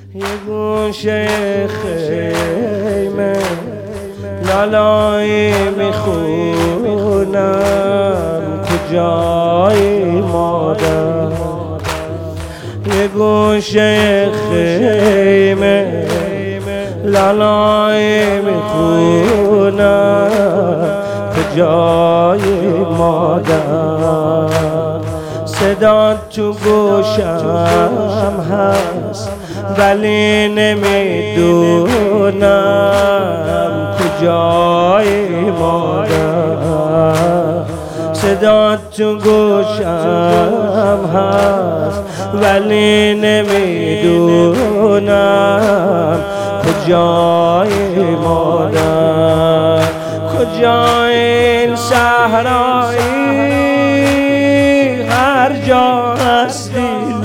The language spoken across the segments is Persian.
یه گوشه خیمه لالایی میخونم کجای مادر. یه گوشه خیمه لالایی میخونم کجای مادر. صدا تو گوشم هست ولی نمیدونم کجای مادر. صدا تو گوشم هست ولی نمیدونم کجای مادر. کجای این صحرایی هر جا هستی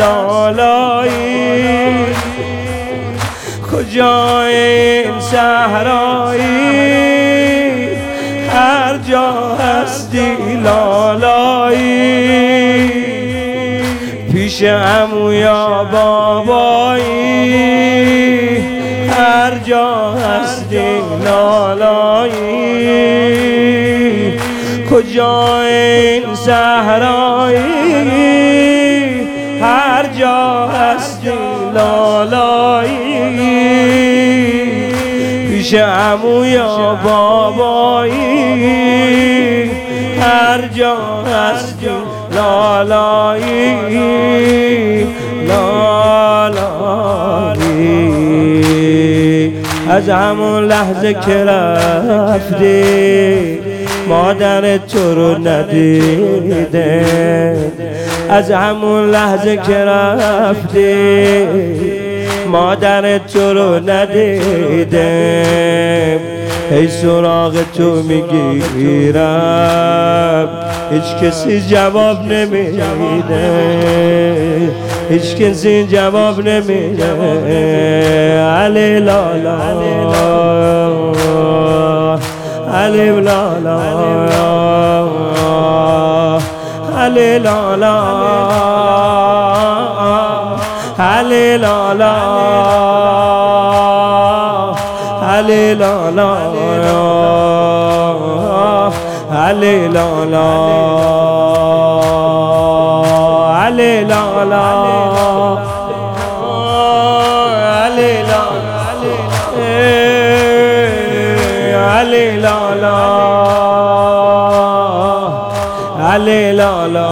لالایی. کجای این صحرایی هر جا هستی لالایی. پیش عمو یا بابایی هر جا هستی لالایی. کجای این صحرایی هر جا هستی لالایی. پیش عمو یا بابایی هر جا هستی لالایی. لالایی از همون لحظه که رفتی مادر تو رو ندیده. از همون لحظه که رفتی مادر تو رو ندیده. ای سراغ تو میگیرم هیچ کسی جواب نمیده. هیچ کسی جواب نمیده. علی لالا علی لالا علی لالا علی لالا علی لالا علی لالا علی لالا علی لالا علی لالا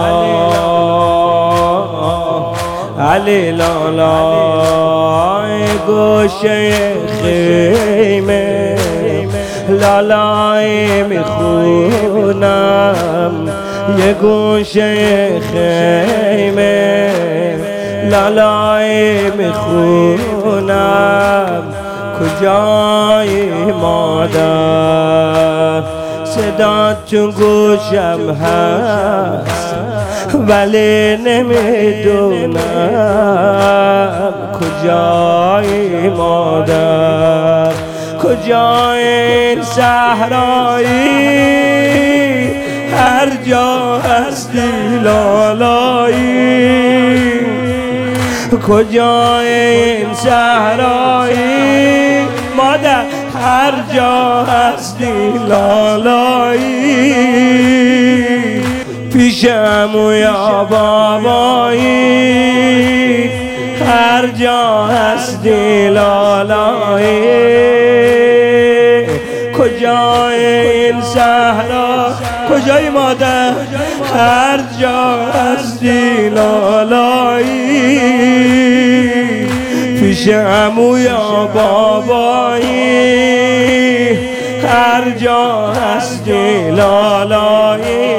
علی لالا. گوشه خیمه لالایی میخونم. یه گوشه خیمه لالایی میخونم کجای مادر. صدا تو گوشم هست ولی نمیدونم کجای مادر. کجای این صحرایی هر جا هستی لالایی. کجای این صحرایی مادر هر جا هستی لالایی. پیش عمو یا بابایی هر جا هستی لالایی. کجای این صحرا کجای مادر هر جا هستی لالایی. پیش عمو یا بابایی هر جا هستی لالایی.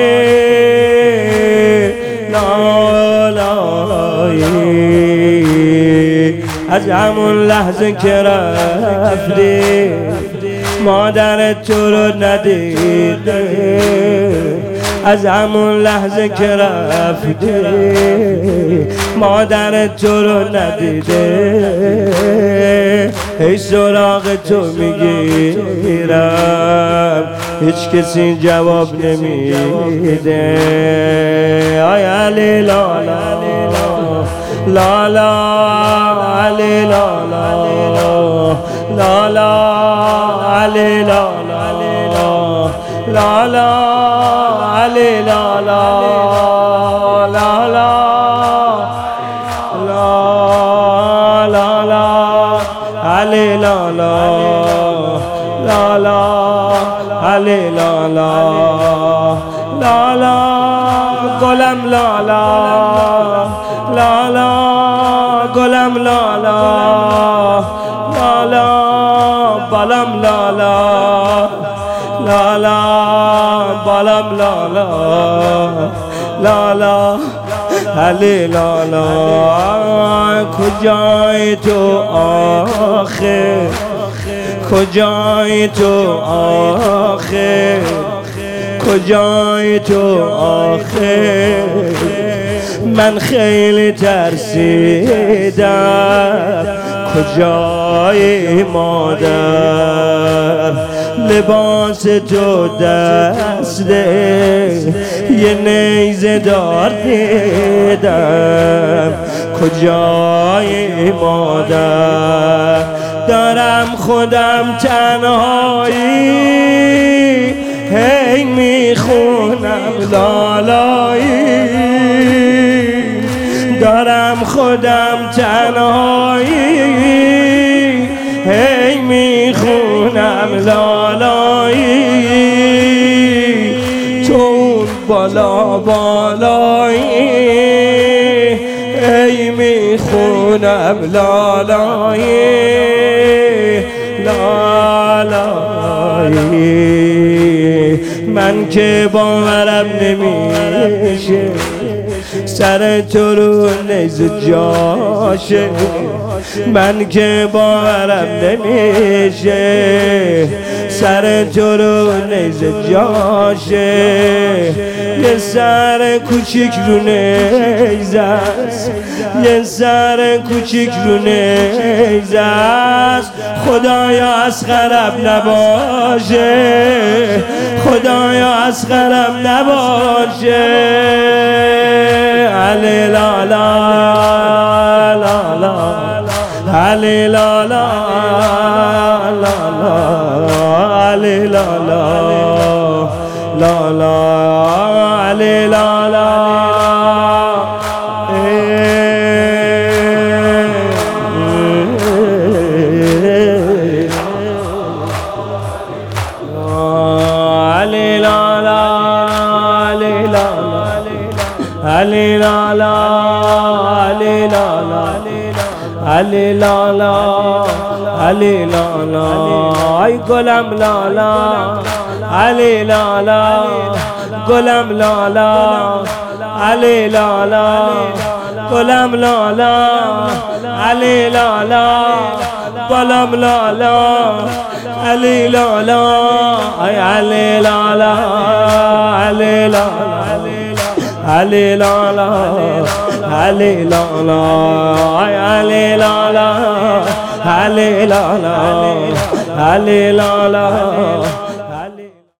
لالایی از همون لحظه که رفتی مادر تو رو ندیده. از همون لحظه که رفتی مادر تو رو ندیده. ای سراغ تو میگیرم هیچ کسی جواب نمیده. آی علی لالا لا لا علی لا لا لا لا علی لا لا لا لا علی لا لا لا لا لا لا علی لا لا لا لا علی لا لا لا لا گلم لا لا لا لا گلم لا لا لا لا بالم لا لا لا لا بالم لا لا لا لا علی لا لا کجای تو آخر کجای تو آخر کجای تو آخر من خیلی ترسیدم کجای مادر لباس تو دسته یه نیزه دار دیدم کجای مادر دارم خودم تنهایی هی میخونم لالایی دارم خودم تنهایی هی میخونم لالایی تو اون بالا بالایی هی میخونم لالایی لالایی من که باورم نمیشه سر تو رو نیزه جاشه من که باورم نمیشه سر تو رو نیزه جاشه یه سر کوچیک رو نیزه است یه سر کوچیک رو نیزه است خدایا اصغرم نباشه خدایا اصغرم نباشه علی لا لا لا لا علی لا لا لا لا علی لا لا لا لا علی لا لا علی لا لا علی لا لا علی لا لا علی لا لا علی لا لا ای گلم لا لا علی لا لا گلم لا لا علی لا لا گلم لا لا علی لا لا گلم لا لا علی لا لا ای علی لا لا علی لا لا علی لا لا علی لا لا علی لا لا علی لا لا علی لا لا